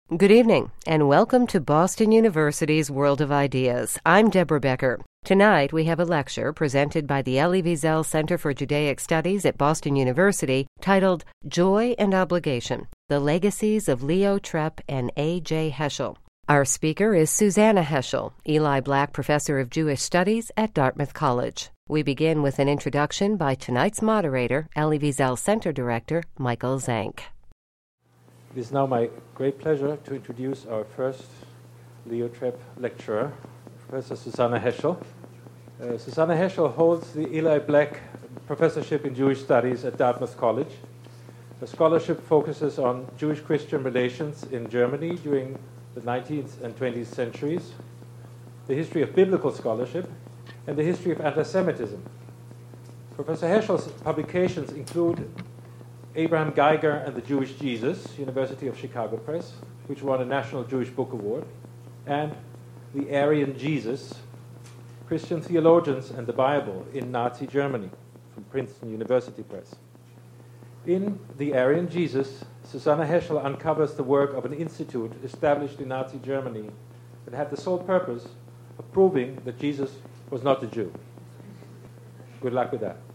Good evening, and welcome to Boston University's World of Ideas. I'm Deborah Becker. Tonight, we have a lecture presented by the Elie Wiesel Center for Judaic Studies at Boston University titled Joy and Obligation, The Legacies of Leo Trepp and A.J. Heschel. Our speaker is Susanna Heschel, Eli Black Professor of Jewish Studies at Dartmouth College. We begin with an introduction by tonight's moderator, Elie Wiesel Center Director, Michael Zank. It is now my great pleasure to introduce our first Leo Trepp lecturer, Professor Susanna Heschel. Susanna Heschel holds the Eli Black Professorship in Jewish Studies at Dartmouth College. Her scholarship focuses on Jewish-Christian relations in Germany during the 19th and 20th centuries, the history of biblical scholarship, and the history of anti-Semitism. Professor Heschel's publications include Abraham Geiger and the Jewish Jesus, University of Chicago Press, which won a National Jewish Book Award, and The Aryan Jesus, Christian Theologians and the Bible in Nazi Germany, from Princeton University Press. In The Aryan Jesus, Susanna Heschel uncovers the work of an institute established in Nazi Germany that had the sole purpose of proving that Jesus was not a Jew. Good luck with that.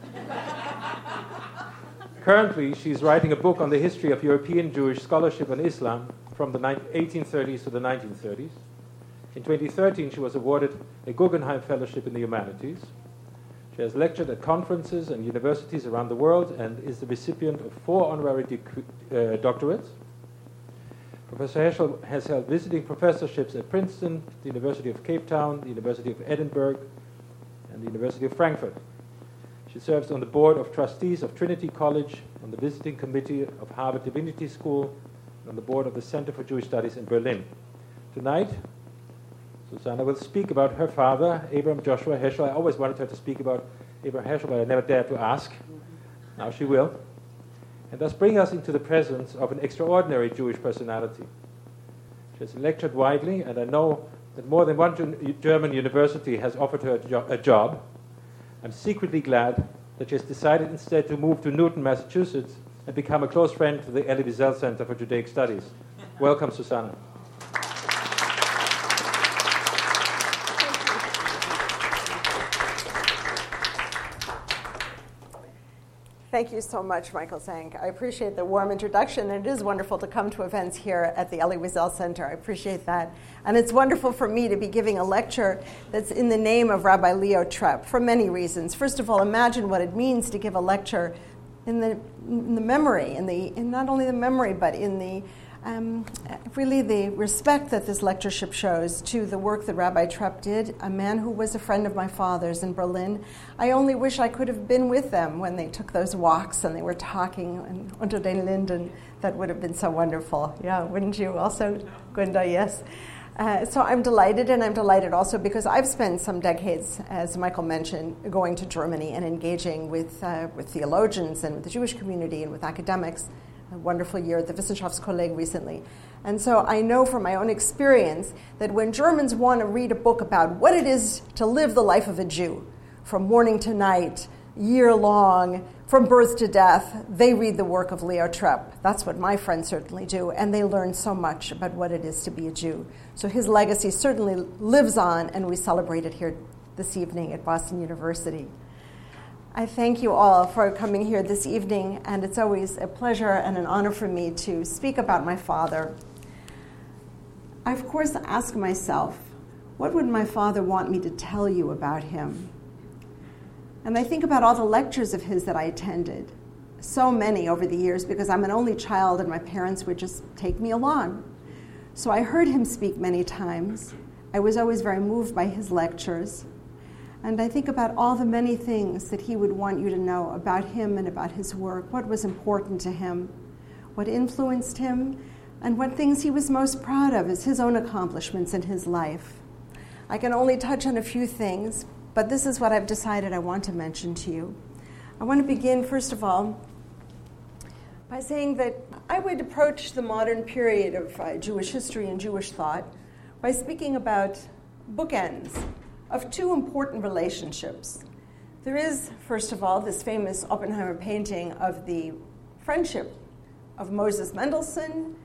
Currently, she's writing a book on the history of European Jewish scholarship on Islam from the 1830s to the 1930s. In 2013, she was awarded a Guggenheim Fellowship in the Humanities. She has lectured at conferences and universities around the world and is the recipient of 4 honorary doctorates. Professor Heschel has held visiting professorships at Princeton, the University of Cape Town, the University of Edinburgh, and the University of Frankfurt. She serves on the board of trustees of Trinity College, on the visiting committee of Harvard Divinity School, and on the board of the Center for Jewish Studies in Berlin. Tonight, Susanna will speak about her father, Abraham Joshua Heschel. I always wanted her to speak about Abraham Heschel, but I never dared to ask. Now she will. And thus bring us into the presence of an extraordinary Jewish personality. She has lectured widely, and I know that more than one German university has offered her a job. I'm secretly glad that she has decided instead to move to Newton, Massachusetts, and become a close friend to the Elie Wiesel Center for Judaic Studies. Welcome, Susanna. Thank you so much, Michael Zank. I appreciate the warm introduction, and it is wonderful to come to events here at the Elie Wiesel Center. I appreciate that. And it's wonderful for me to be giving a lecture that's in the name of Rabbi Leo Trepp for many reasons. First of all, imagine what it means to give a lecture in the memory, in not only the memory, but in the really the respect that this lectureship shows to the work that Rabbi Trepp did, a man who was a friend of my father's in Berlin. I only wish I could have been with them when they took those walks and they were talking unter den Linden. That would have been so wonderful. Yeah, wouldn't you also, Gunda? Yes. So I'm delighted, and I'm delighted also because I've spent some decades, as Michael mentioned, going to Germany and engaging with theologians and with the Jewish community and with academics. A wonderful year at the Wissenschaftskolleg recently. And so I know from my own experience that when Germans want to read a book about what it is to live the life of a Jew, from morning to night, year long, from birth to death, they read the work of Leo Trepp. That's what my friends certainly do, and they learn so much about what it is to be a Jew. So his legacy certainly lives on, and we celebrate it here this evening at Boston University. I thank you all for coming here this evening, and it's always a pleasure and an honor for me to speak about my father. I, of course, ask myself, what would my father want me to tell you about him? And I think about all the lectures of his that I attended, so many over the years, because I'm an only child and my parents would just take me along. So I heard him speak many times. I was always very moved by his lectures. And I think about all the many things that he would want you to know about him and about his work, what was important to him, what influenced him, and what things he was most proud of as his own accomplishments in his life. I can only touch on a few things, but this is what I've decided I want to mention to you. I want to begin, first of all, by saying that I would approach the modern period of Jewish history and Jewish thought by speaking about bookends of 2 important relationships. There is, first of all, this famous Oppenheimer painting of the friendship of Moses Mendelssohn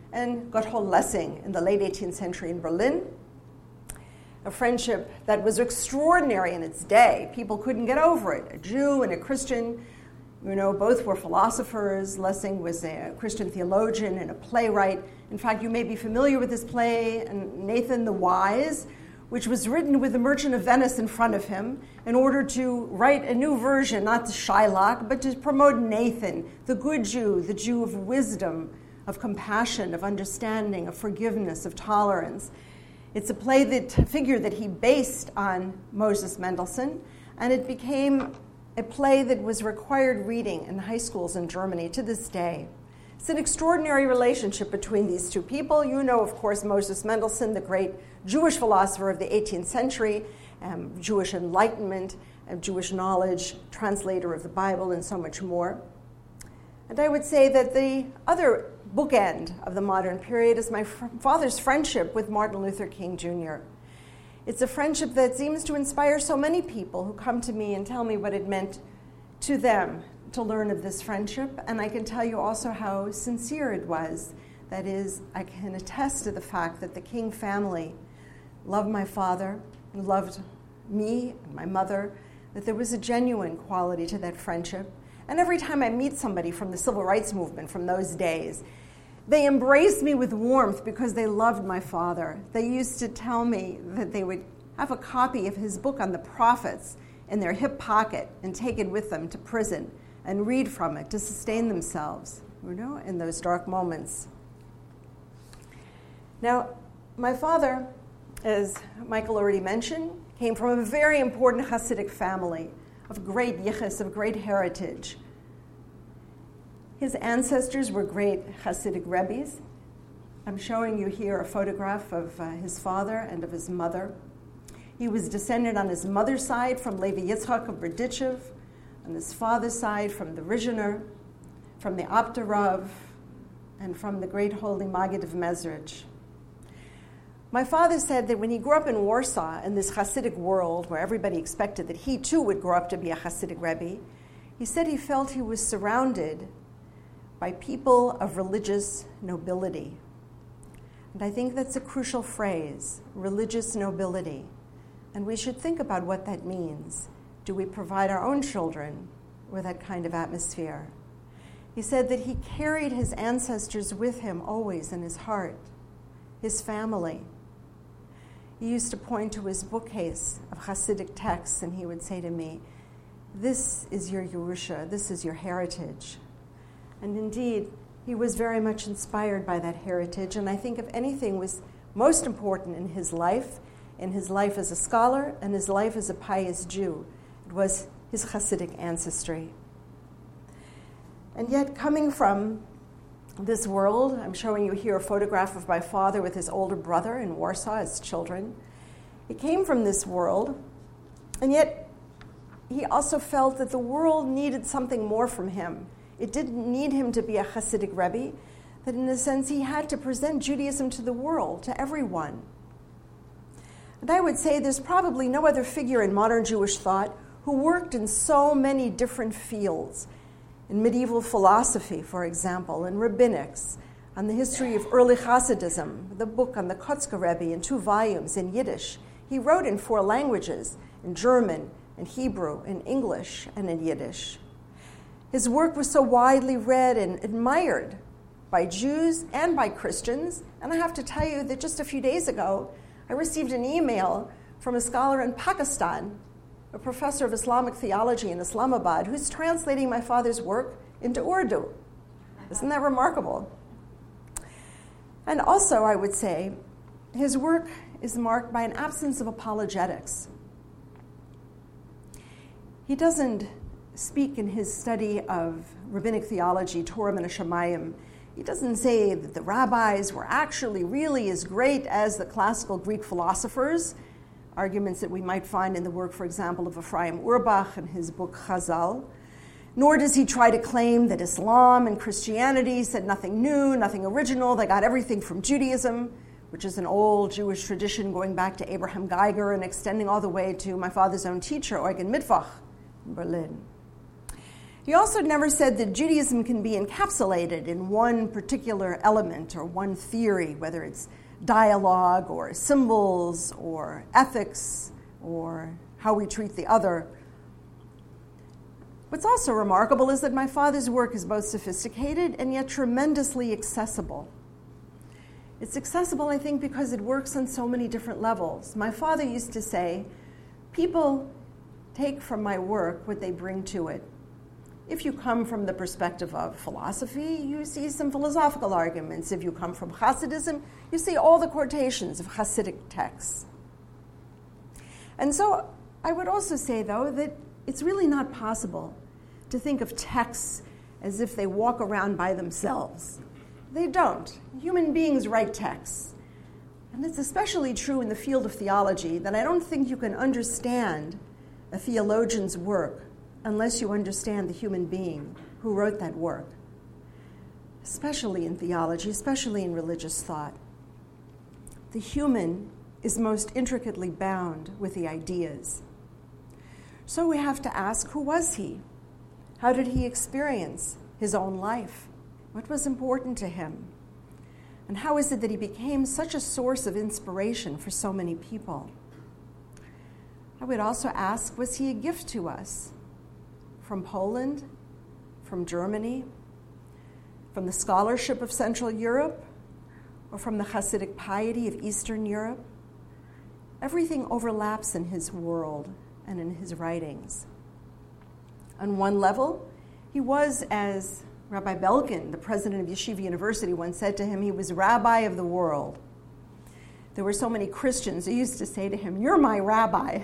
and Gotthold Lessing in the late 18th century in Berlin. A friendship that was extraordinary in its day. People couldn't get over it. A Jew and a Christian, both were philosophers. Lessing was a Christian theologian and a playwright. In fact, you may be familiar with this play, Nathan the Wise, which was written with the Merchant of Venice in front of him in order to write a new version, not to Shylock, but to promote Nathan, the good Jew, the Jew of wisdom, of compassion, of understanding, of forgiveness, of tolerance. It's a figure that he based on Moses Mendelssohn, and it became a play that was required reading in high schools in Germany to this day. It's an extraordinary relationship between these two people. You know, of course, Moses Mendelssohn, the great Jewish philosopher of the 18th century, Jewish enlightenment, Jewish knowledge, translator of the Bible, and so much more. And I would say that the other bookend of the modern period is my father's friendship with Martin Luther King Jr. It's a friendship that seems to inspire so many people who come to me and tell me what it meant to them to learn of this friendship, and I can tell you also how sincere it was. That is, I can attest to the fact that the King family loved my father, loved me and my mother, that there was a genuine quality to that friendship. And every time I meet somebody from the civil rights movement from those days, they embraced me with warmth because they loved my father. They used to tell me that they would have a copy of his book on the prophets in their hip pocket and take it with them to prison and read from it to sustain themselves, in those dark moments. Now, my father, as Michael already mentioned, came from a very important Hasidic family of great yichus, of great heritage. His ancestors were great Hasidic Rebbes. I'm showing you here a photograph of his father and of his mother. He was descended on his mother's side from Levi Yitzchak of Berdichev, on his father's side from the Rizhiner, from the Abderav, and from the great holy Maggid of Mezrich. My father said that when he grew up in Warsaw, in this Hasidic world where everybody expected that he too would grow up to be a Hasidic Rebbe, he said he felt he was surrounded by people of religious nobility. And I think that's a crucial phrase, religious nobility. And we should think about what that means. Do we provide our own children with that kind of atmosphere? He said that he carried his ancestors with him always in his heart, his family. He used to point to his bookcase of Hasidic texts, and he would say to me, "This is your Yerusha, this is your heritage." And indeed, he was very much inspired by that heritage, and I think if anything was most important in his life as a scholar and his life as a pious Jew, it was his Hasidic ancestry. And yet, coming from this world, I'm showing you here a photograph of my father with his older brother in Warsaw as children. He came from this world, and yet he also felt that the world needed something more from him. It didn't need him to be a Hasidic Rebbe, that in a sense he had to present Judaism to the world, to everyone. And I would say there's probably no other figure in modern Jewish thought who worked in so many different fields, in medieval philosophy, for example, in rabbinics, on the history of early Hasidism, the book on the Kotzker Rebbe in 2 volumes in Yiddish. He wrote in 4 languages, in German, in Hebrew, in English, and in Yiddish. His work was so widely read and admired by Jews and by Christians, and I have to tell you that just a few days ago, I received an email from a scholar in Pakistan, a professor of Islamic theology in Islamabad, who's translating my father's work into Urdu. Isn't that remarkable? And also, I would say, his work is marked by an absence of apologetics. He doesn't speak in his study of rabbinic theology, Torah and Shemayim. He doesn't say that the rabbis were actually really as great as the classical Greek philosophers, arguments that we might find in the work, for example, of Ephraim Urbach and his book Chazal. Nor does he try to claim that Islam and Christianity said nothing new, nothing original. They got everything from Judaism, which is an old Jewish tradition going back to Abraham Geiger and extending all the way to my father's own teacher, Eugen Mittwoch, in Berlin. He also never said that Judaism can be encapsulated in one particular element or one theory, whether it's dialogue or symbols or ethics or how we treat the other. What's also remarkable is that my father's work is both sophisticated and yet tremendously accessible. It's accessible, I think, because it works on so many different levels. My father used to say, people take from my work what they bring to it. If you come from the perspective of philosophy, you see some philosophical arguments. If you come from Hasidism, you see all the quotations of Hasidic texts. And so I would also say, though, that it's really not possible to think of texts as if they walk around by themselves. They don't. Human beings write texts. And it's especially true in the field of theology that I don't think you can understand a theologian's work unless you understand the human being who wrote that work, especially in theology, especially in religious thought. The human is most intricately bound with the ideas. So we have to ask, who was he? How did he experience his own life? What was important to him? And how is it that he became such a source of inspiration for so many people? I would also ask, was he a gift to us? From Poland, from Germany, from the scholarship of Central Europe, or from the Hasidic piety of Eastern Europe? Everything overlaps in his world and in his writings. On one level, he was, as Rabbi Belkin, the president of Yeshiva University, once said to him, he was rabbi of the world. There were so many Christians who used to say to him, "You're my rabbi."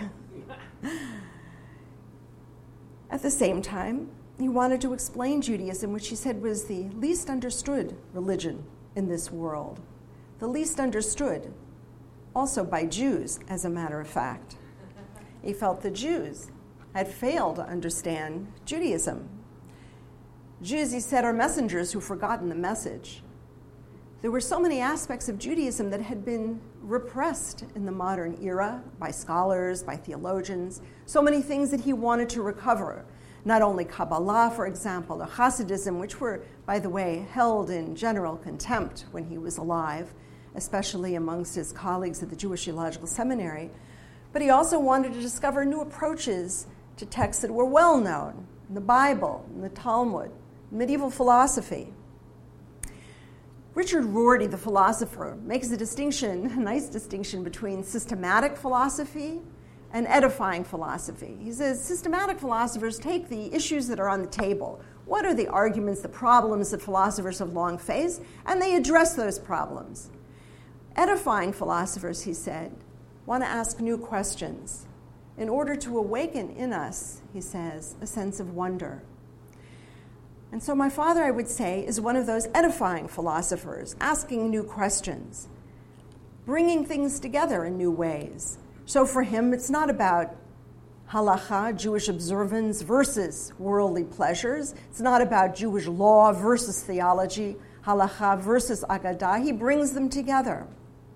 At the same time, he wanted to explain Judaism, which he said was the least understood religion in this world, the least understood also by Jews, as a matter of fact. He felt the Jews had failed to understand Judaism. Jews, he said, are messengers who've forgotten the message. There were so many aspects of Judaism that had been repressed in the modern era by scholars, by theologians, so many things that he wanted to recover. Not only Kabbalah, for example, or Hasidism, which were, by the way, held in general contempt when he was alive, especially amongst his colleagues at the Jewish Theological Seminary, but he also wanted to discover new approaches to texts that were well known in the Bible, in the Talmud, medieval philosophy. Richard Rorty, the philosopher, makes a distinction, a nice distinction between systematic philosophy and edifying philosophy. He says systematic philosophers take the issues that are on the table. What are the arguments, the problems that philosophers have long faced? And they address those problems. Edifying philosophers, he said, want to ask new questions in order to awaken in us, he says, a sense of wonder. And so my father, I would say, is one of those edifying philosophers, asking new questions, bringing things together in new ways. So for him, it's not about halacha, Jewish observance, versus worldly pleasures. It's not about Jewish law versus theology, halacha versus agadah. He brings them together.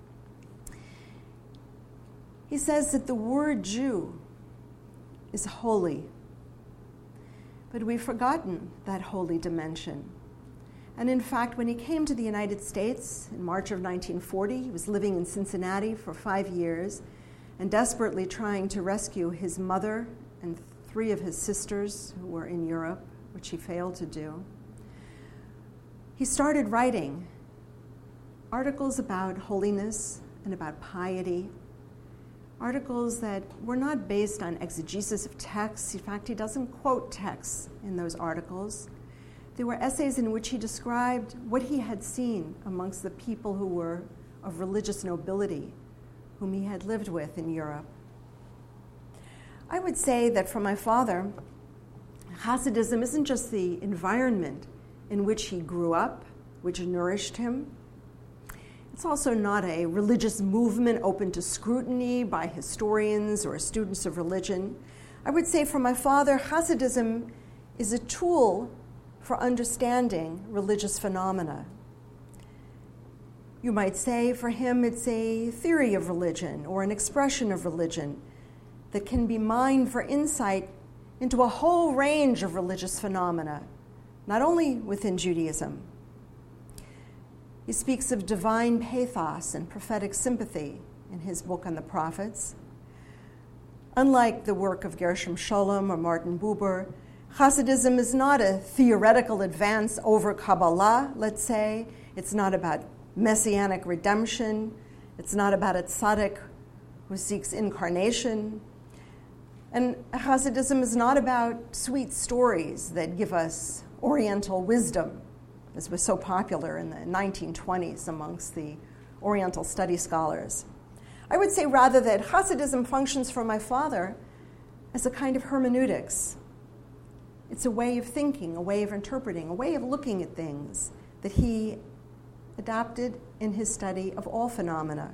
He says that the word Jew is holy. But we've forgotten that holy dimension. And in fact, when he came to the United States in March of 1940, he was living in Cincinnati for 5 years and desperately trying to rescue his mother and 3 of his sisters who were in Europe, which he failed to do. He started writing articles about holiness and about piety, articles that were not based on exegesis of texts. In fact, he doesn't quote texts in those articles. They were essays in which he described what he had seen amongst the people who were of religious nobility, whom he had lived with in Europe. I would say that for my father, Hasidism isn't just the environment in which he grew up, which nourished him. It's also not a religious movement open to scrutiny by historians or students of religion. I would say for my father, Hasidism is a tool for understanding religious phenomena. You might say for him it's a theory of religion or an expression of religion that can be mined for insight into a whole range of religious phenomena, not only within Judaism. He speaks of divine pathos and prophetic sympathy in his book on the prophets. Unlike the work of Gershom Scholem or Martin Buber, Hasidism is not a theoretical advance over Kabbalah, let's say. It's not about messianic redemption. It's not about a tzaddik who seeks incarnation. And Hasidism is not about sweet stories that give us Oriental wisdom, as was so popular in the 1920s amongst the Oriental study scholars. I would say rather that Hasidism functions for my father as a kind of hermeneutics. It's a way of thinking, a way of interpreting, a way of looking at things that he adopted in his study of all phenomena.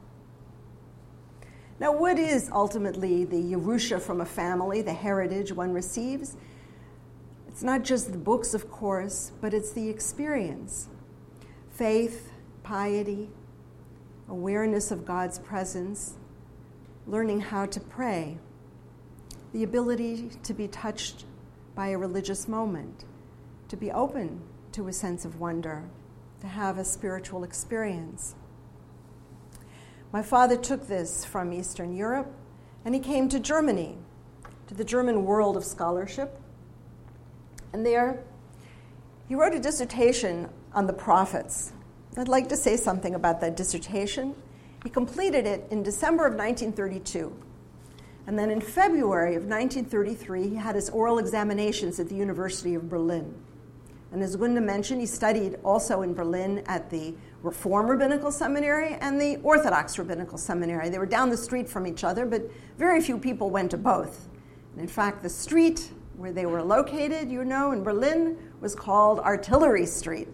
Now, what is ultimately the Yerusha from a family, the heritage one receives? It's not just the books, of course, but it's the experience. Faith, piety, awareness of God's presence, learning how to pray, the ability to be touched by a religious moment, to be open to a sense of wonder, to have a spiritual experience. My father took this from Eastern Europe, and he came to Germany, to the German world of scholarship. And there, he wrote a dissertation on the prophets. I'd like to say something about that dissertation. He completed it in December of 1932. And then in February of 1933, he had his oral examinations at the University of Berlin. And as Gunda mentioned, he studied also in Berlin at the Reform Rabbinical Seminary and the Orthodox Rabbinical Seminary. They were down the street from each other, but very few people went to both. And in fact, the street where they were located, you know, in Berlin, was called Artillery Street.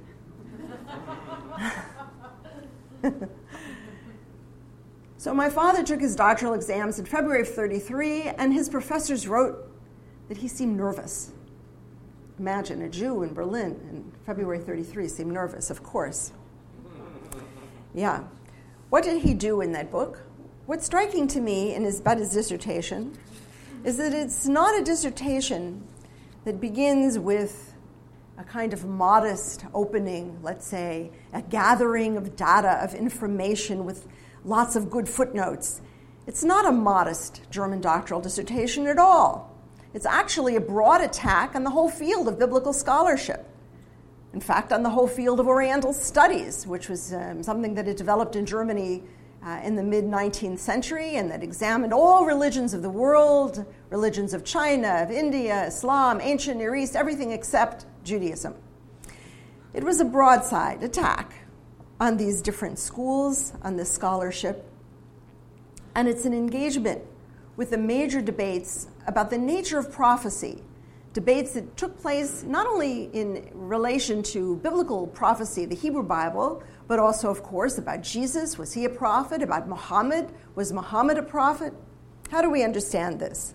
So my father took his doctoral exams in February of 33, and his professors wrote that he seemed nervous. Imagine a Jew in Berlin in February 33 seemed nervous, of course. Yeah. What did he do in that book? What's striking to me about his dissertation is that it's not a dissertation that begins with a kind of modest opening, let's say, a gathering of data, of information with lots of good footnotes. It's not a modest German doctoral dissertation at all. It's actually a broad attack on the whole field of biblical scholarship. In fact, on the whole field of Oriental studies, which was something that had developed in Germany in the mid-19th century and that examined all religions of the world, religions of China, of India, Islam, ancient Near East, everything except Judaism. It was a broadside attack on these different schools, on this scholarship, and it's an engagement with the major debates about the nature of prophecy, debates that took place not only in relation to biblical prophecy, the Hebrew Bible, but also, of course, about Jesus. Was he a prophet? About Muhammad? Was Muhammad a prophet? How do we understand this?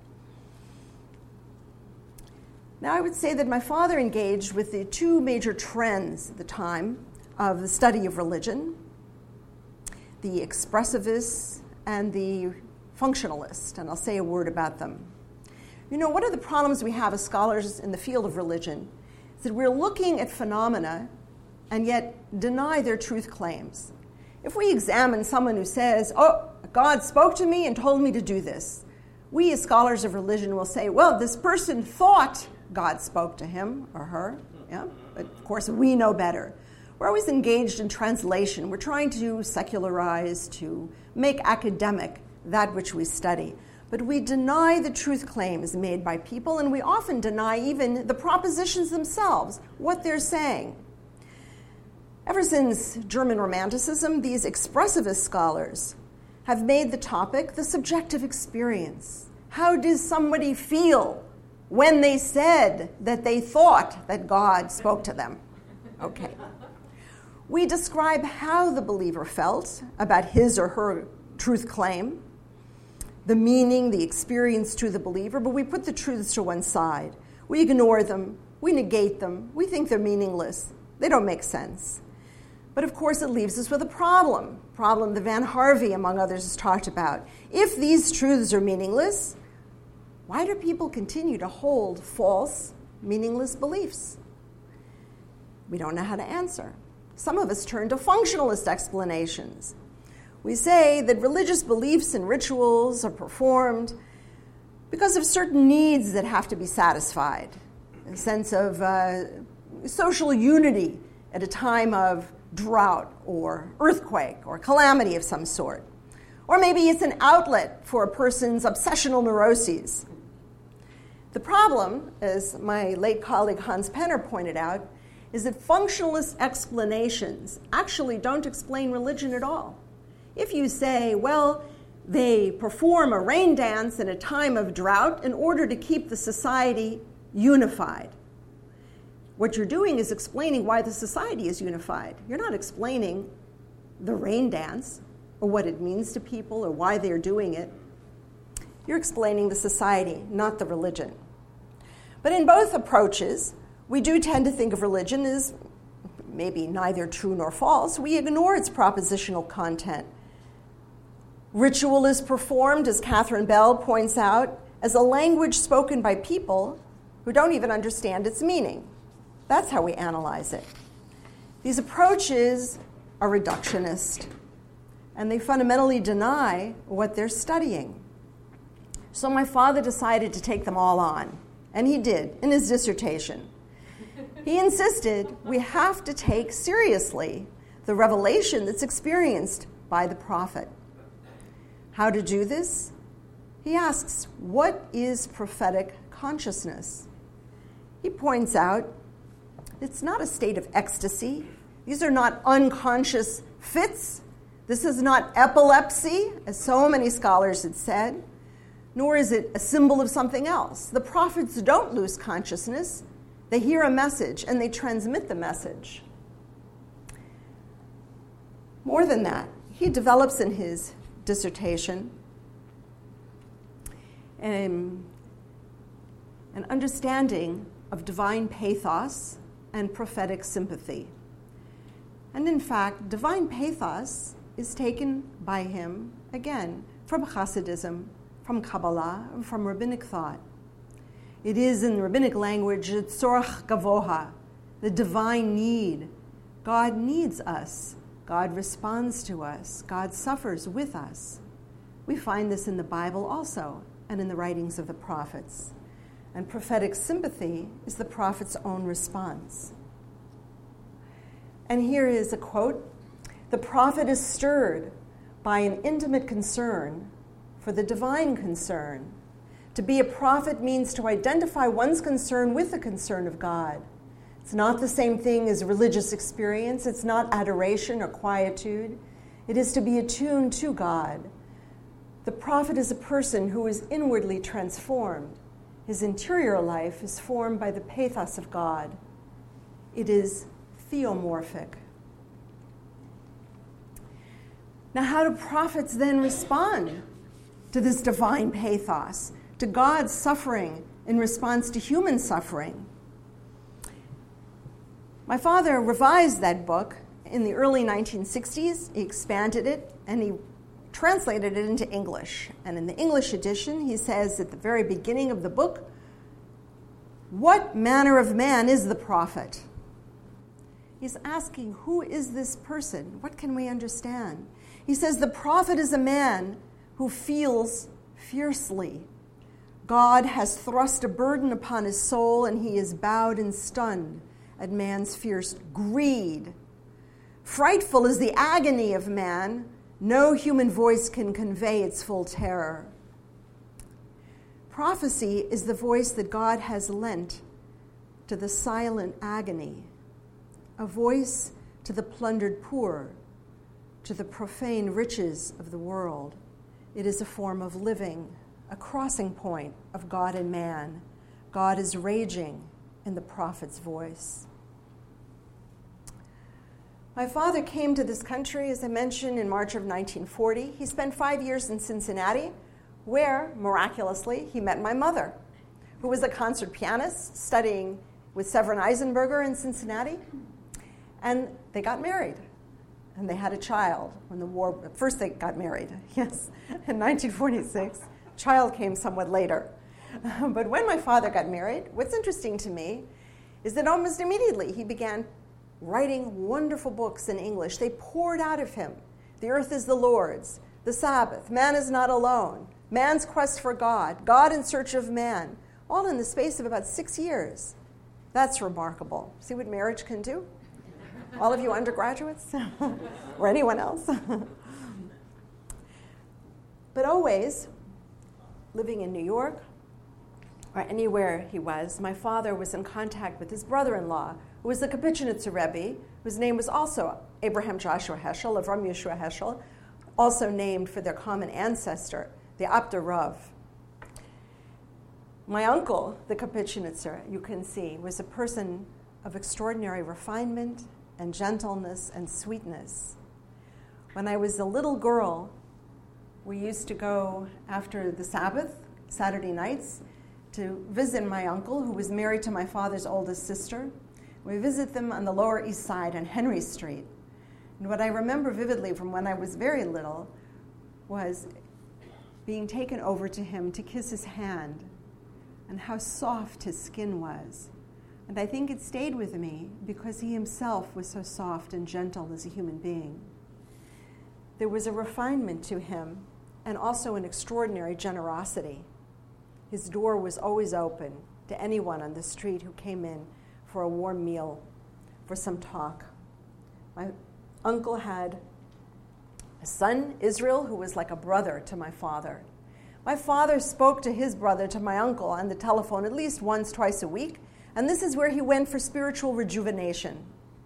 Now, I would say that my father engaged with the two major trends at the time of the study of religion, the expressivists and the functionalists, and I'll say a word about them. You know, one of the problems we have as scholars in the field of religion is that we're looking at phenomena and yet deny their truth claims. If we examine someone who says, oh, God spoke to me and told me to do this, we as scholars of religion will say, well, this person thought God spoke to him or her, yeah? But of course we know better. We're always engaged in translation. We're trying to secularize, to make academic that which we study. But we deny the truth claims made by people, and we often deny even the propositions themselves, what they're saying. Ever since German Romanticism, these expressivist scholars have made the topic the subjective experience. How does somebody feel when they said that they thought that God spoke to them? Okay. We describe how the believer felt about his or her truth claim, the meaning, the experience to the believer, but we put the truths to one side. We ignore them. We negate them. We think they're meaningless. They don't make sense. But of course, it leaves us with a problem that Van Harvey, among others, has talked about. If these truths are meaningless, Why do people continue to hold false, meaningless beliefs? We don't know how to answer. Some of us turn to functionalist explanations. We say that religious beliefs and rituals are performed because of certain needs that have to be satisfied, a sense of social unity at a time of drought or earthquake or calamity of some sort. Or maybe it's an outlet for a person's obsessional neuroses. The problem, as my late colleague Hans Penner pointed out, is that functionalist explanations actually don't explain religion at all. If you say, well, they perform a rain dance in a time of drought in order to keep the society unified, what you're doing is explaining why the society is unified. You're not explaining the rain dance or what it means to people or why they're doing it. You're explaining the society, not the religion. But in both approaches, we do tend to think of religion as maybe neither true nor false. We ignore its propositional content. Ritual is performed, as Catherine Bell points out, as a language spoken by people who don't even understand its meaning. That's how we analyze it. These approaches are reductionist, and they fundamentally deny what they're studying. So my father decided to take them all on, and he did in his dissertation. He insisted we have to take seriously the revelation that's experienced by the prophet. How to do this? He asks, what is prophetic consciousness? He points out it's not a state of ecstasy. These are not unconscious fits. This is not epilepsy, as so many scholars had said, nor is it a symbol of something else. The prophets don't lose consciousness. They hear a message and they transmit the message. More than that, he develops in his dissertation an understanding of divine pathos and prophetic sympathy. And in fact, divine pathos is taken by him, again, from Hasidism, from Kabbalah, and from rabbinic thought. It is, in rabbinic language, tzorach gavoha, the divine need. God needs us. God responds to us. God suffers with us. We find this in the Bible also, and in the writings of the prophets. And prophetic sympathy is the prophet's own response. And here is a quote. The prophet is stirred by an intimate concern for the divine concern. To be a prophet means to identify one's concern with the concern of God. It's not the same thing as religious experience. It's not adoration or quietude. It is to be attuned to God. The prophet is a person who is inwardly transformed. His interior life is formed by the pathos of God. It is theomorphic. Now, how do prophets then respond to this divine pathos, to God's suffering in response to human suffering? My father revised that book in the early 1960s. He expanded it, and he translated it into English. And in the English edition, he says at the very beginning of the book, what manner of man is the prophet? He's asking, who is this person? What can we understand? He says, the prophet is a man who feels fiercely. God has thrust a burden upon his soul, and he is bowed and stunned at man's fierce greed. Frightful is the agony of man. No human voice can convey its full terror. Prophecy is the voice that God has lent to the silent agony, a voice to the plundered poor, to the profane riches of the world. It is a form of living, a crossing point of God and man. God is raging in the prophet's voice. My father came to this country, as I mentioned, in March of 1940. He spent 5 years in Cincinnati, where, miraculously, he met my mother, who was a concert pianist studying with Severin Eisenberger in Cincinnati. And they got married, and they had a child when the war. First, they got married, yes, in 1946. Child came somewhat later. But when my father got married, what's interesting to me is that almost immediately he began writing wonderful books in English. They poured out of him. The Earth is the Lord's, The Sabbath, Man is Not Alone, Man's Quest for God, God in Search of Man, all in the space of about 6 years. That's remarkable. See what marriage can do? All of you undergraduates? Or anyone else? But always, living in New York, or anywhere he was, my father was in contact with his brother-in-law, who was the Kapitchnitzer Rebbe, whose name was also Abraham Joshua Heschel, Avram Yeshua Heschel, also named for their common ancestor, the Abder Rav. My uncle, the Kapitchnitzer, you can see, was a person of extraordinary refinement and gentleness and sweetness. When I was a little girl, we used to go after the Sabbath, Saturday nights, to visit my uncle, who was married to my father's oldest sister. We visit them on the Lower East Side on Henry Street. And what I remember vividly from when I was very little was being taken over to him to kiss his hand and how soft his skin was. And I think it stayed with me because he himself was so soft and gentle as a human being. There was a refinement to him and also an extraordinary generosity. His door was always open to anyone on the street who came in for a warm meal, for some talk. My uncle had a son, Israel, who was like a brother to my father. My father spoke to his brother, to my uncle, on the telephone at least once, twice a week, and this is where he went for spiritual rejuvenation.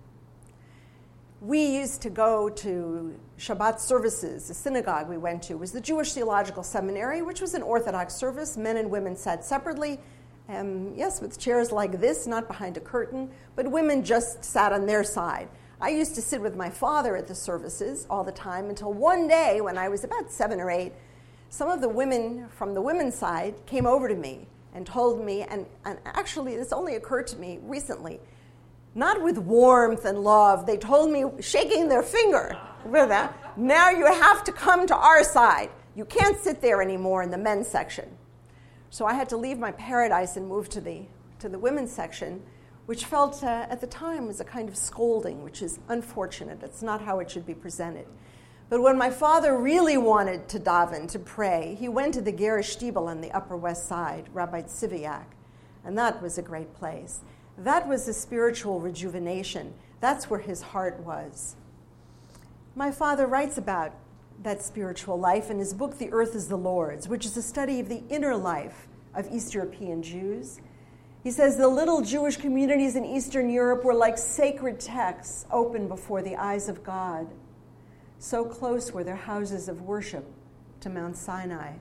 We used to go to Shabbat services. The synagogue we went to was the Jewish Theological Seminary, which was an Orthodox service. Men and women sat separately, yes, with chairs like this, not behind a curtain, but women just sat on their side. I used to sit with my father at the services all the time until one day when I was about 7 or 8, some of the women from the women's side came over to me and told me, and actually this only occurred to me recently, not with warmth and love, they told me, shaking their finger, now you have to come to our side. You can't sit there anymore in the men's section. So I had to leave my paradise and move to the women's section, which felt at the time was a kind of scolding, which is unfortunate. It's not how it should be presented. But when my father really wanted to daven, to pray, he went to the Gerish Stiebel on the Upper West Side, Rabbi Tziviak, and that was a great place. That was a spiritual rejuvenation. That's where his heart was. My father writes about that spiritual life in his book, The Earth is the Lord's, which is a study of the inner life of East European Jews. He says the little Jewish communities in Eastern Europe were like sacred texts open before the eyes of God. So close were their houses of worship to Mount Sinai.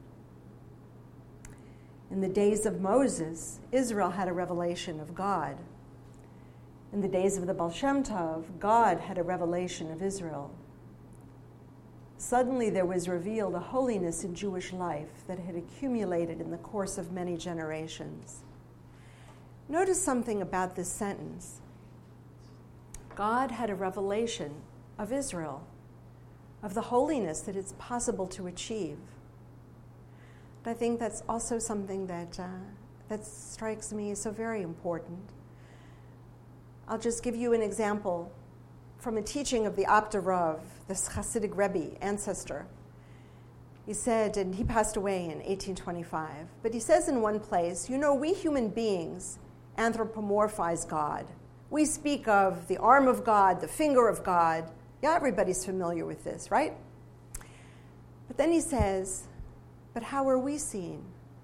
In the days of Moses, Israel had a revelation of God. In the days of the Baal Shem Tov, God had a revelation of Israel. Suddenly there was revealed a holiness in Jewish life that had accumulated in the course of many generations. Notice something about this sentence. God had a revelation of Israel, of the holiness that it's possible to achieve. I think that's also something that strikes me as so very important. I'll just give you an example from a teaching of the Abder Rav, this Hasidic Rebbe, ancestor. He said, and he passed away in 1825, but he says in one place, we human beings anthropomorphize God. We speak of the arm of God, the finger of God. Yeah, everybody's familiar with this, right? But then he says, but how are we seen?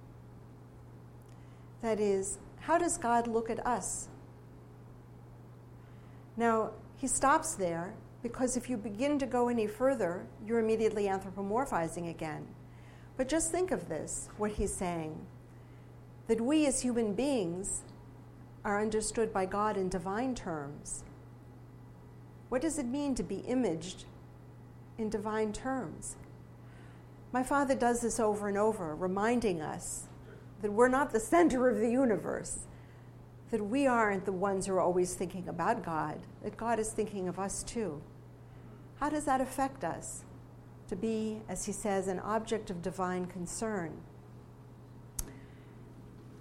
That is, how does God look at us? Now, he stops there because if you begin to go any further, you're immediately anthropomorphizing again. But just think of this, what he's saying, that we as human beings are understood by God in divine terms. What does it mean to be imaged in divine terms? My father does this over and over, reminding us that we're not the center of the universe, that we aren't the ones who are always thinking about God, that God is thinking of us too. How does that affect us? To be, as he says, an object of divine concern.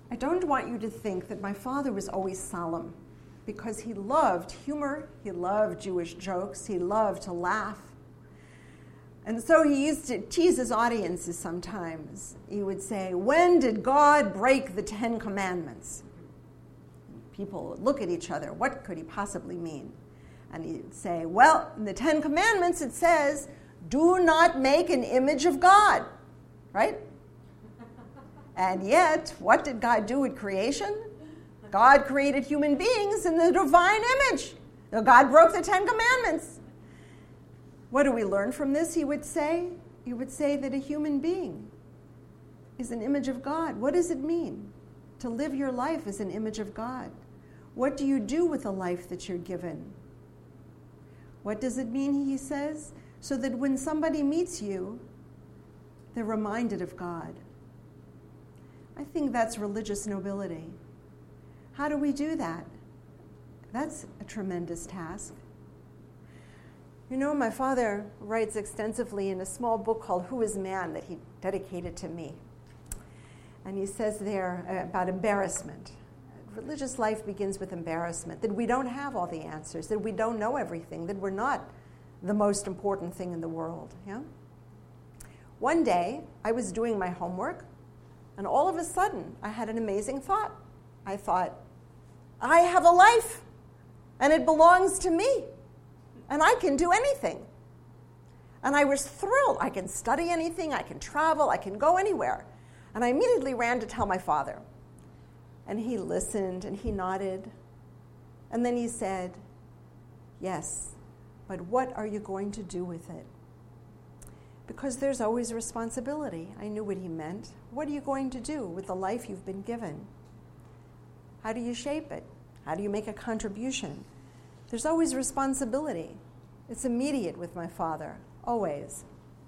I don't want you to think that my father was always solemn, because he loved humor, he loved Jewish jokes, he loved to laugh. And so he used to tease his audiences sometimes. He would say, "When did God break the 10 Commandments?" People would look at each other. What could he possibly mean? And he'd say, "Well, in the 10 Commandments it says, do not make an image of God," right? And yet, what did God do with creation? God created human beings in the divine image. So God broke the 10 Commandments. What do we learn from this, he would say? He would say that a human being is an image of God. What does it mean to live your life as an image of God? What do you do with the life that you're given? What does it mean, he says? So that when somebody meets you, they're reminded of God. I think that's religious nobility. How do we do that? That's a tremendous task. You know, my father writes extensively in a small book called Who is Man that he dedicated to me. And he says there about embarrassment. Religious life begins with embarrassment, that we don't have all the answers, that we don't know everything, that we're not the most important thing in the world. Yeah? One day, I was doing my homework, and all of a sudden, I had an amazing thought. I thought, I have a life, and it belongs to me. And I can do anything. And I was thrilled. I can study anything. I can travel. I can go anywhere. And I immediately ran to tell my father. And he listened and he nodded. And then he said, "Yes, but what are you going to do with it?" Because there's always responsibility. I knew what he meant. What are you going to do with the life you've been given? How do you shape it? How do you make a contribution? There's always responsibility. It's immediate with my father, always.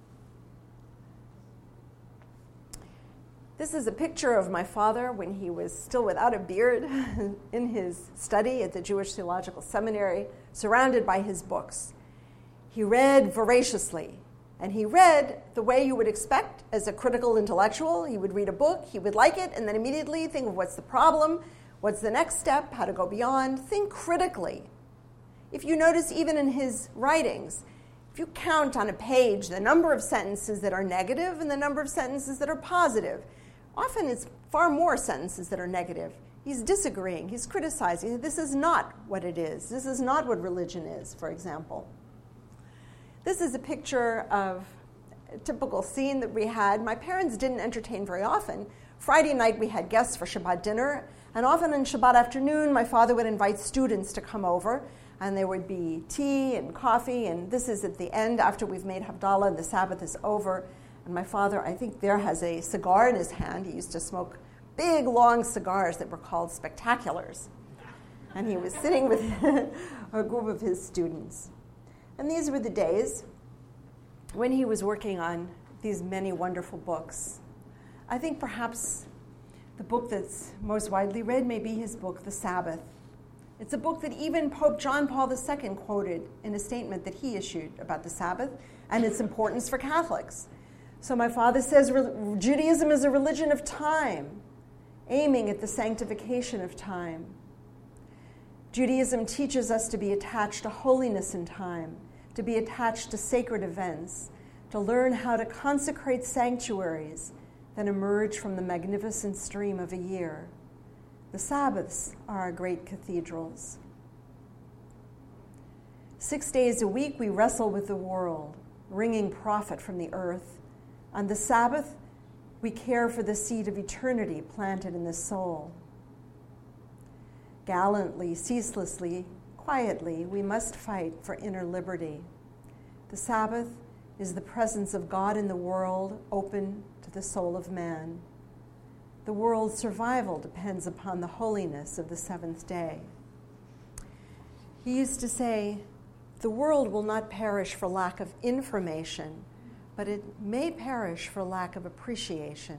This is a picture of my father when he was still without a beard in his study at the Jewish Theological Seminary, surrounded by his books. He read voraciously, and he read the way you would expect as a critical intellectual. He would read a book, he would like it, and then immediately think of what's the problem, what's the next step, how to go beyond. Think critically. If you notice, even in his writings, if you count on a page the number of sentences that are negative and the number of sentences that are positive, often it's far more sentences that are negative. He's disagreeing, he's criticizing. This is not what it is. This is not what religion is, for example. This is a picture of a typical scene that we had. My parents didn't entertain very often. Friday night we had guests for Shabbat dinner, and often on Shabbat afternoon my father would invite students to come over, and there would be tea and coffee, and this is at the end after we've made Havdalah and the Sabbath is over. And my father, I think there has a cigar in his hand. He used to smoke big, long cigars that were called spectaculars. And he was sitting with a group of his students. And these were the days when he was working on these many wonderful books. I think perhaps the book that's most widely read may be his book, The Sabbath. It's a book that even Pope John Paul II quoted in a statement that he issued about the Sabbath and its importance for Catholics. So my father says Judaism is a religion of time, aiming at the sanctification of time. Judaism teaches us to be attached to holiness in time, to be attached to sacred events, to learn how to consecrate sanctuaries that emerge from the magnificent stream of a year. The Sabbaths are our great cathedrals. 6 days a week we wrestle with the world, wringing profit from the earth. On the Sabbath, we care for the seed of eternity planted in the soul. Gallantly, ceaselessly, quietly, we must fight for inner liberty. The Sabbath is the presence of God in the world, open to the soul of man. The world's survival depends upon the holiness of the seventh day. He used to say, the world will not perish for lack of information, but it may perish for lack of appreciation.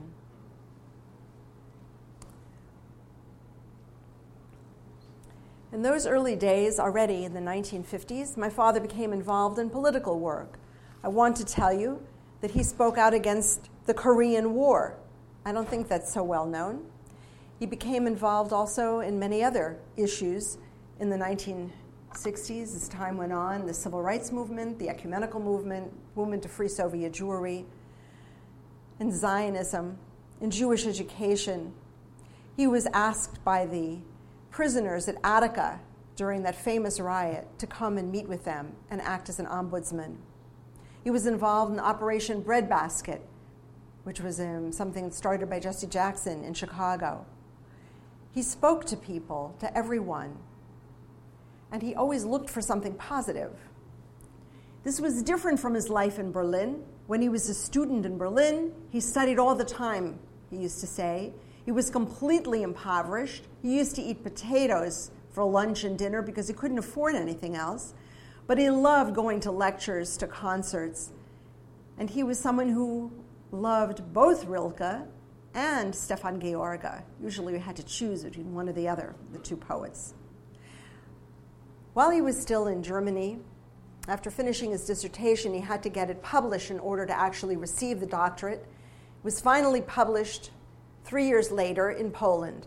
In those early days, already in the 1950s, my father became involved in political work. I want to tell you that he spoke out against the Korean War. I don't think that's so well known. He became involved also in many other issues in the 1960s as time went on, the civil rights movement, the ecumenical movement, movement to free Soviet Jewry, in Zionism, in Jewish education. He was asked by the prisoners at Attica during that famous riot to come and meet with them and act as an ombudsman. He was involved in Operation Breadbasket, which was something started by Jesse Jackson in Chicago. He spoke to people, to everyone, and he always looked for something positive. This was different from his life in Berlin. When he was a student in Berlin, he studied all the time, he used to say. He was completely impoverished. He used to eat potatoes for lunch and dinner because he couldn't afford anything else. But he loved going to lectures, to concerts. And he was someone who loved both Rilke and Stefan George. Usually we had to choose between one or the other, the two poets. While he was still in Germany, after finishing his dissertation, he had to get it published in order to actually receive the doctorate. It was finally published 3 years later in Poland.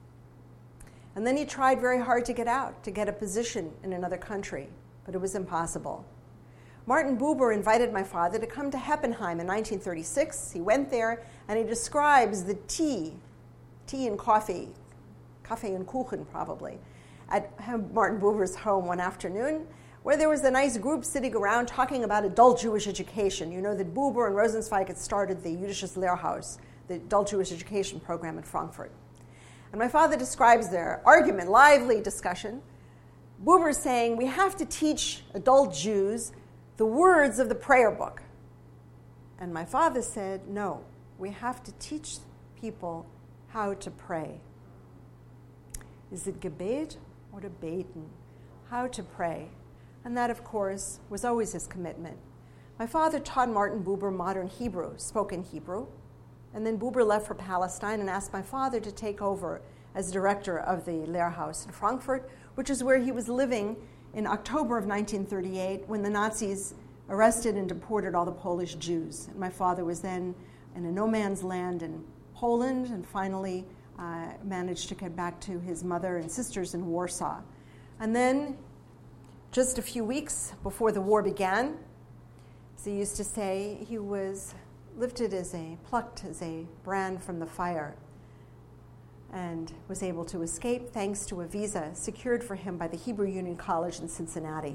And then he tried very hard to get out, to get a position in another country, but it was impossible. Martin Buber invited my father to come to Heppenheim in 1936. He went there, and he describes the tea and coffee and Kuchen probably, at Martin Buber's home one afternoon, where there was a nice group sitting around talking about adult Jewish education. You know that Buber and Rosenzweig had started the Jüdisches Lehrhaus, the adult Jewish education program in Frankfurt. And my father describes their argument, lively discussion. Buber saying, we have to teach adult Jews the words of the prayer book. And my father said, no, we have to teach people how to pray. Is it Gebet or beten? How to pray. And that, of course, was always his commitment. My father taught Martin Buber modern Hebrew, spoken Hebrew. And then Buber left for Palestine and asked my father to take over as director of the Lehrhaus in Frankfurt, which is where he was living in October of 1938 when the Nazis arrested and deported all the Polish Jews. And my father was then in a no-man's land in Poland and finally managed to get back to his mother and sisters in Warsaw. And then, just a few weeks before the war began, as he used to say, he was plucked as a brand from the fire and was able to escape thanks to a visa secured for him by the Hebrew Union College in Cincinnati.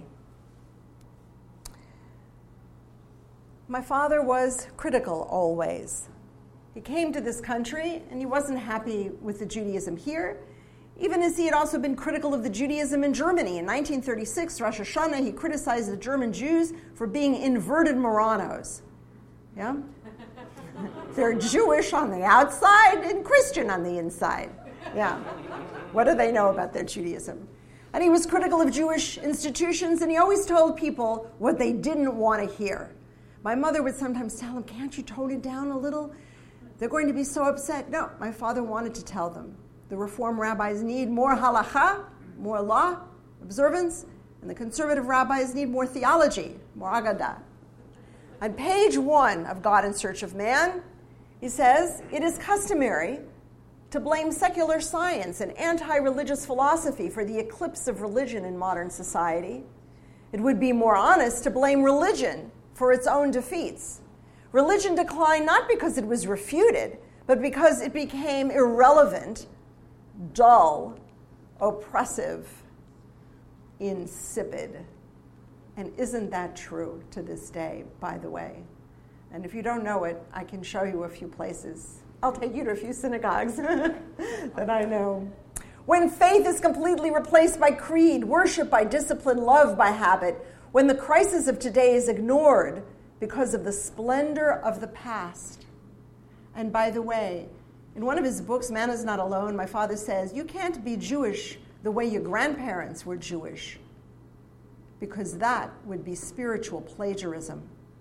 My father was critical always. He came to this country and he wasn't happy with the Judaism here, even as he had also been critical of the Judaism in Germany. In 1936, Rosh Hashanah, he criticized the German Jews for being inverted Marranos. Yeah? They're Jewish on the outside and Christian on the inside. Yeah. What do they know about their Judaism? And he was critical of Jewish institutions, and he always told people what they didn't want to hear. My mother would sometimes tell him, can't you tone it down a little? They're going to be so upset. No, my father wanted to tell them. The Reform rabbis need more halakha, more law, observance, and the conservative rabbis need more theology, more agadah. On page 1 of God in Search of Man, he says, it is customary to blame secular science and anti-religious philosophy for the eclipse of religion in modern society. It would be more honest to blame religion for its own defeats. Religion declined not because it was refuted, but because it became irrelevant, dull, oppressive, insipid. And isn't that true to this day, by the way? And if you don't know it, I can show you a few places. I'll take you to a few synagogues that I know. When faith is completely replaced by creed, worship by discipline, love by habit, when the crisis of today is ignored because of the splendor of the past. And by the way, in one of his books, Man is Not Alone, my father says, you can't be Jewish the way your grandparents were Jewish, because that would be spiritual plagiarism.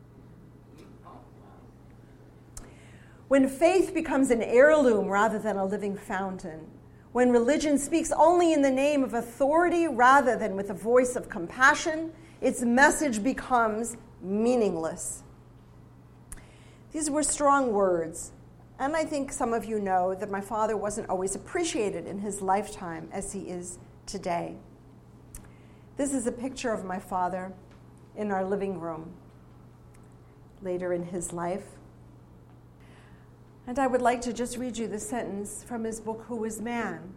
When faith becomes an heirloom rather than a living fountain, when religion speaks only in the name of authority rather than with a voice of compassion, its message becomes meaningless. These were strong words, And I think some of you know that my father wasn't always appreciated in his lifetime as he is today. This is a picture of my father in our living room later in his life. And I would like to just read you this sentence from his book, Who is Man?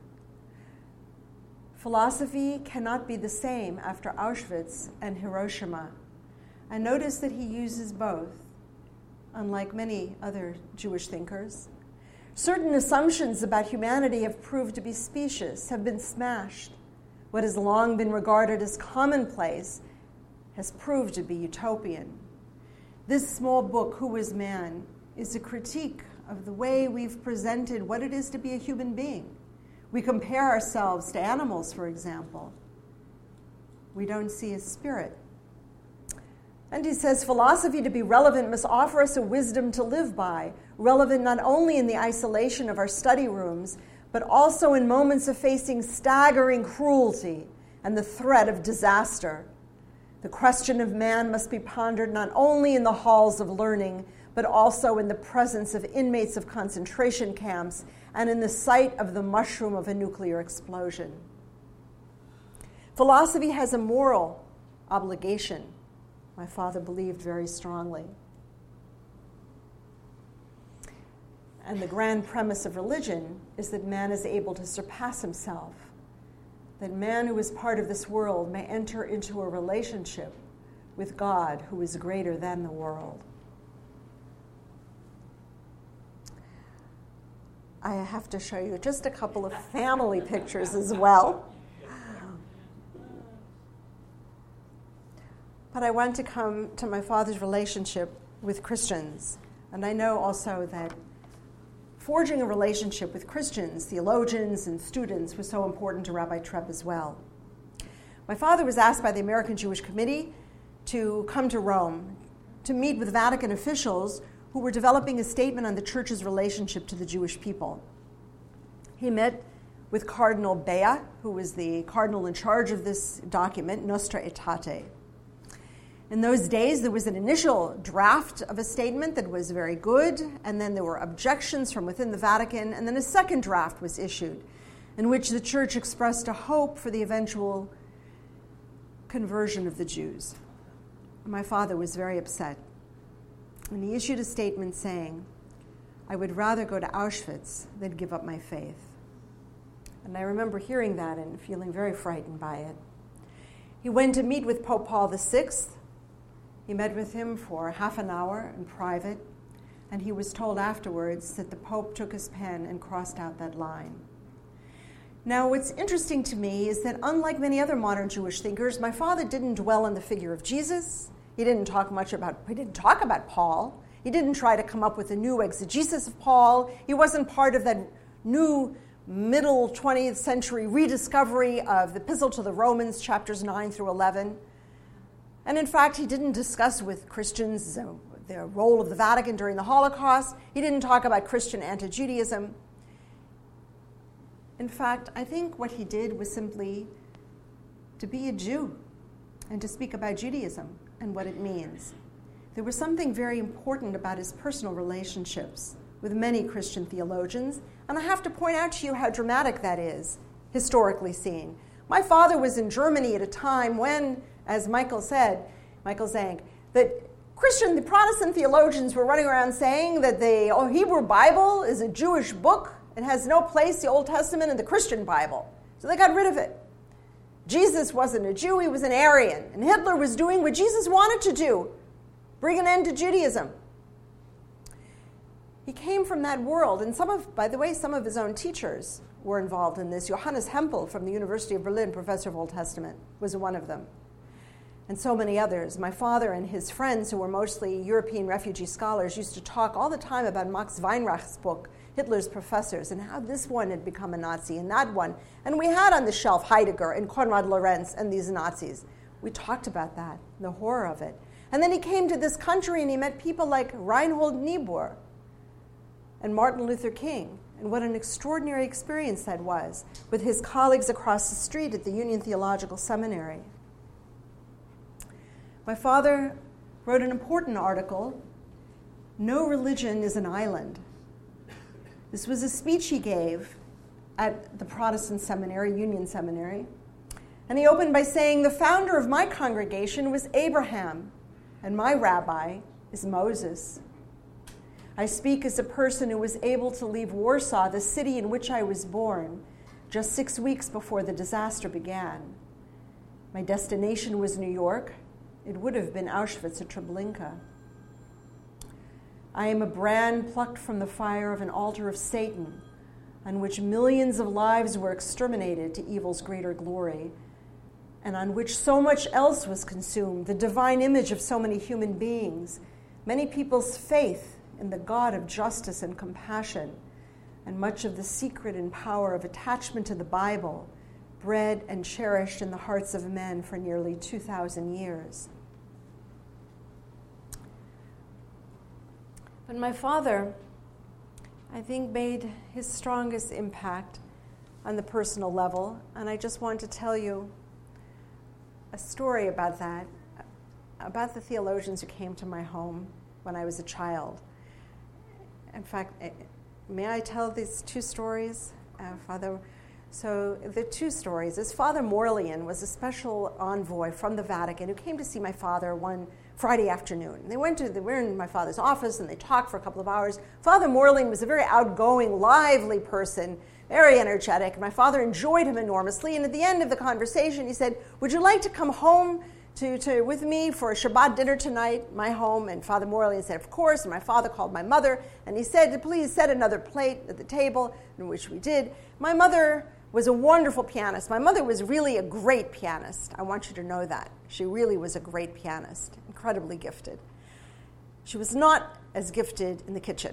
Philosophy cannot be the same after Auschwitz and Hiroshima. And notice that he uses both, unlike many other Jewish thinkers. Certain assumptions about humanity have proved to be specious, have been smashed. What has long been regarded as commonplace has proved to be utopian. This small book, Who is Man, is a critique of the way we've presented what it is to be a human being. We compare ourselves to animals, for example. We don't see a spirit. And he says, philosophy to be relevant must offer us a wisdom to live by, relevant not only in the isolation of our study rooms, but also in moments of facing staggering cruelty and the threat of disaster. The question of man must be pondered not only in the halls of learning, but also in the presence of inmates of concentration camps and in the sight of the mushroom of a nuclear explosion. Philosophy has a moral obligation, my father believed very strongly. And the grand premise of religion is that man is able to surpass himself, that man who is part of this world may enter into a relationship with God who is greater than the world. I have to show you just a couple of family pictures as well. But I want to come to my father's relationship with Christians. And I know also that forging a relationship with Christians, theologians, and students was so important to Rabbi Trepp as well. My father was asked by the American Jewish Committee to come to Rome to meet with Vatican officials who were developing a statement on the Church's relationship to the Jewish people. He met with Cardinal Bea, who was the cardinal in charge of this document, Nostra Aetate. In those days, there was an initial draft of a statement that was very good, and then there were objections from within the Vatican, and then a second draft was issued, in which the Church expressed a hope for the eventual conversion of the Jews. My father was very upset, and he issued a statement saying, "I would rather go to Auschwitz than give up my faith." And I remember hearing that and feeling very frightened by it. He went to meet with Pope Paul VI. He met with him for half an hour in private, and he was told afterwards that the Pope took his pen and crossed out that line. Now, what's interesting to me is that unlike many other modern Jewish thinkers, my father didn't dwell on the figure of Jesus. He didn't talk about Paul. He didn't try to come up with a new exegesis of Paul. He wasn't part of that new middle 20th century rediscovery of the Epistle to the Romans, chapters 9 through 11. And in fact, he didn't discuss with Christians the role of the Vatican during the Holocaust. He didn't talk about Christian anti-Judaism. In fact, I think what he did was simply to be a Jew and to speak about Judaism and what it means. There was something very important about his personal relationships with many Christian theologians, and I have to point out to you how dramatic that is, historically seen. My father was in Germany at a time when, as Michael Zank, that the Protestant theologians were running around saying that the Hebrew Bible is a Jewish book and has no place, the Old Testament, in the Christian Bible. So they got rid of it. Jesus wasn't a Jew, he was an Aryan. And Hitler was doing what Jesus wanted to do, bring an end to Judaism. He came from that world, and some of his own teachers were involved in this. Johannes Hempel from the University of Berlin, professor of Old Testament, was one of them. And so many others. My father and his friends, who were mostly European refugee scholars, used to talk all the time about Max Weinreich's book, Hitler's Professors, and how this one had become a Nazi and that one. And we had on the shelf Heidegger and Konrad Lorenz and these Nazis. We talked about that, the horror of it. And then he came to this country and he met people like Reinhold Niebuhr and Martin Luther King. And what an extraordinary experience that was with his colleagues across the street at the Union Theological Seminary. My father wrote an important article, "No Religion is an Island." This was a speech he gave at the Protestant seminary, Union Seminary. And he opened by saying, "The founder of my congregation was Abraham, and my rabbi is Moses. I speak as a person who was able to leave Warsaw, the city in which I was born, just 6 weeks before the disaster began. My destination was New York. It would have been Auschwitz or Treblinka. I am a brand plucked from the fire of an altar of Satan, on which millions of lives were exterminated to evil's greater glory, and on which so much else was consumed, the divine image of so many human beings, many people's faith in the God of justice and compassion, and much of the secret and power of attachment to the Bible, bred and cherished in the hearts of men for nearly 2,000 years." But my father, I think, made his strongest impact on the personal level, and I just want to tell you a story about that, about the theologians who came to my home when I was a child. In fact, may I tell these two stories, Father? So the two stories is Father Morlian was a special envoy from the Vatican who came to see my father one Friday afternoon. They were in my father's office and they talked for a couple of hours. Father Morlian was a very outgoing, lively person, very energetic. My father enjoyed him enormously, and at the end of the conversation he said, "Would you like to come home with me for a Shabbat dinner tonight, my home?" And Father Morlian said, "Of course." And my father called my mother, and he said, "Please set another plate at the table," in which we did. My mother was a wonderful pianist. My mother was really a great pianist. I want you to know that. She really was a great pianist, incredibly gifted. She was not as gifted in the kitchen.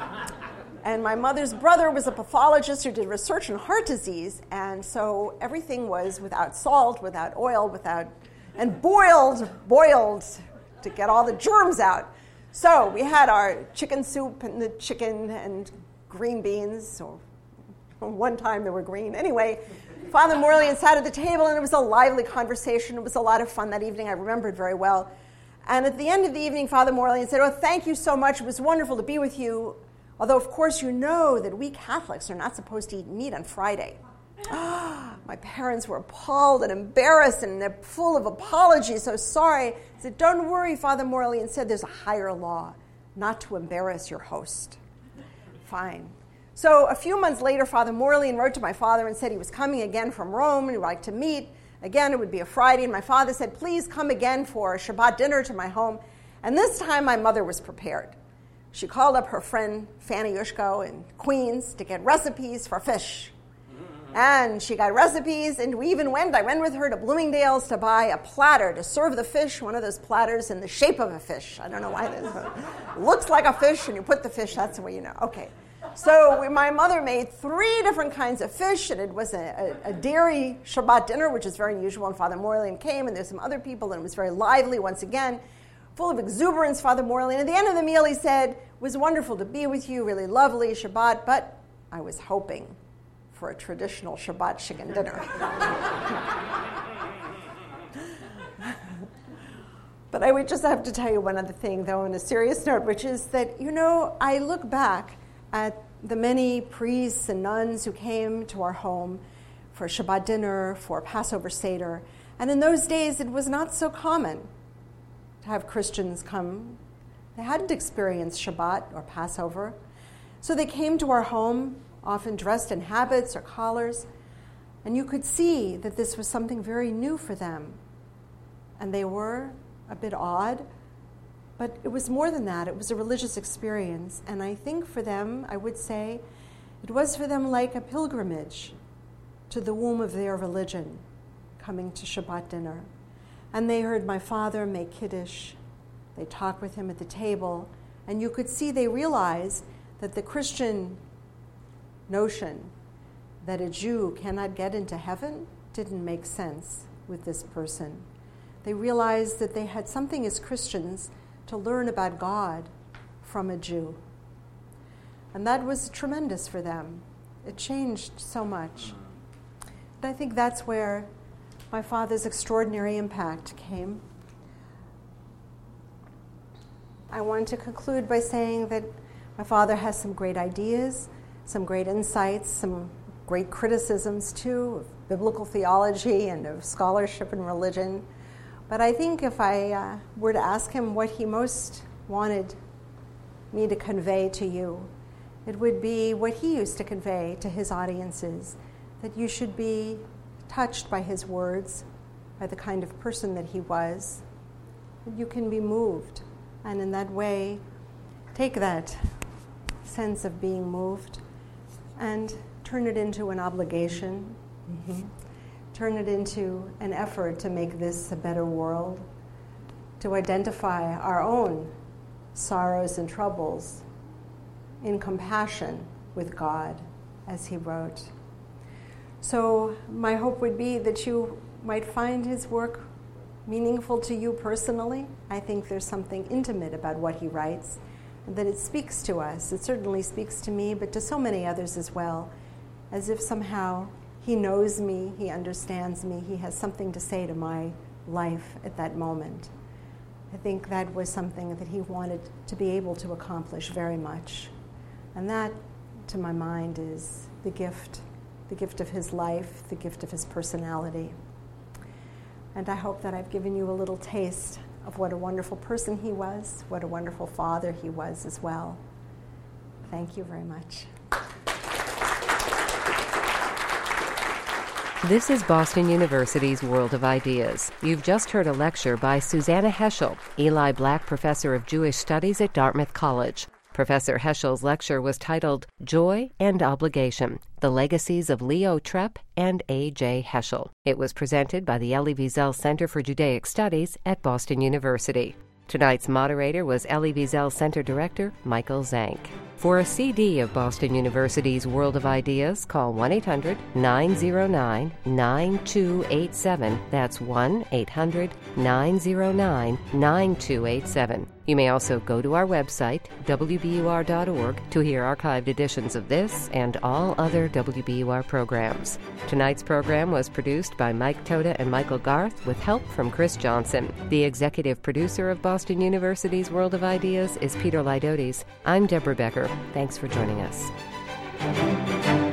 And my mother's brother was a pathologist who did research in heart disease, and so everything was without salt, without oil, and boiled to get all the germs out. So we had our chicken soup and the chicken and green beans, or one time they were green. Anyway, Father Morlian sat at the table, and it was a lively conversation. It was a lot of fun that evening. I remember it very well. And at the end of the evening, Father Morlian said, "Oh, thank you so much. It was wonderful to be with you. Although, of course, you know that we Catholics are not supposed to eat meat on Friday." My parents were appalled and embarrassed, and they're full of apologies. "So sorry." I said, "Don't worry," Father Morlian said, "there's a higher law, not to embarrass your host." Fine. So a few months later, Father Morlian wrote to my father and said he was coming again from Rome and he would like to meet. Again, it would be a Friday, and my father said, "Please come again for a Shabbat dinner to my home." And this time my mother was prepared. She called up her friend Fanny Yushko in Queens to get recipes for fish. And she got recipes, and I went with her to Bloomingdale's to buy a platter to serve the fish, one of those platters in the shape of a fish. I don't know why this looks like a fish, and you put the fish, that's the way you know. Okay. So my mother made 3 different kinds of fish, and it was a dairy Shabbat dinner, which is very unusual, and Father Morlian came, and there's some other people, and it was very lively once again, full of exuberance, Father Morlian. At the end of the meal, he said, "It was wonderful to be with you, really lovely Shabbat, but I was hoping for a traditional Shabbat chicken dinner." But I would just have to tell you one other thing, though, on a serious note, which is that, I look back at the many priests and nuns who came to our home for Shabbat dinner, for Passover Seder, and in those days it was not so common to have Christians come. They hadn't experienced Shabbat or Passover, so they came to our home, often dressed in habits or collars, and you could see that this was something very new for them. And they were a bit odd, but it was more than that. It was a religious experience, and I think for them, I would say, it was for them like a pilgrimage to the womb of their religion, coming to Shabbat dinner. And they heard my father make Kiddush. They talked with him at the table, and you could see they realized that the Christian notion that a Jew cannot get into heaven didn't make sense with this person. They realized that they had something as Christians to learn about God from a Jew. And that was tremendous for them. It changed so much. And I think that's where my father's extraordinary impact came. I want to conclude by saying that my father has some great ideas, some great insights, some great criticisms too, of biblical theology and of scholarship and religion. But I think if I were to ask him what he most wanted me to convey to you, it would be what he used to convey to his audiences, that you should be touched by his words, by the kind of person that he was, that you can be moved, and in that way take that sense of being moved and turn it into an obligation, turn it into an effort to make this a better world, to identify our own sorrows and troubles in compassion with God, as he wrote. So my hope would be that you might find his work meaningful to you personally. I think there's something intimate about what he writes, and that it speaks to us. It certainly speaks to me, but to so many others as well, as if somehow he knows me, he understands me, he has something to say to my life at that moment. I think that was something that he wanted to be able to accomplish very much. And that, to my mind, is the gift of his life, the gift of his personality. And I hope that I've given you a little taste of what a wonderful person he was, what a wonderful father he was as well. Thank you very much. This is Boston University's World of Ideas. You've just heard a lecture by Susanna Heschel, Eli Black Professor of Jewish Studies at Dartmouth College. Professor Heschel's lecture was titled Joy and Obligation, The Legacies of Leo Trepp and A.J. Heschel. It was presented by the Elie Wiesel Center for Judaic Studies at Boston University. Tonight's moderator was Elie Wiesel Center Director Michael Zank. For a CD of Boston University's World of Ideas, call 1-800-909-9287. That's 1-800-909-9287. You may also go to our website, wbur.org, to hear archived editions of this and all other WBUR programs. Tonight's program was produced by Mike Toda and Michael Garth with help from Chris Johnson. The executive producer of Boston University's World of Ideas is Peter Lydotes. I'm Deborah Becker. Thanks for joining us.